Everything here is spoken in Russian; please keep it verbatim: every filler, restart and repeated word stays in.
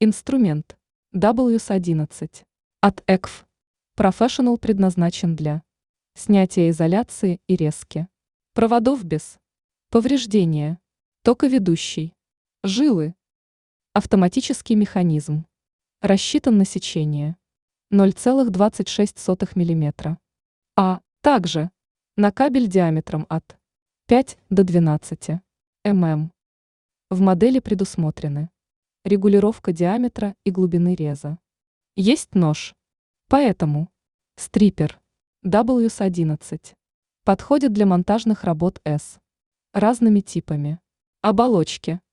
Инструмент дабл ю эс одиннадцать от и кей эф Professional предназначен для снятия изоляции и резки проводов без повреждения, токоведущий, жилы, автоматический механизм, рассчитан на сечение ноль целых двадцать шесть сотых миллиметра, а также на кабель диаметром от пяти до двенадцати миллиметров. В модели предусмотрены регулировка диаметра и глубины реза. Есть нож, поэтому стрипер дабл ю эс одиннадцать подходит для монтажных работ с разными типами оболочки.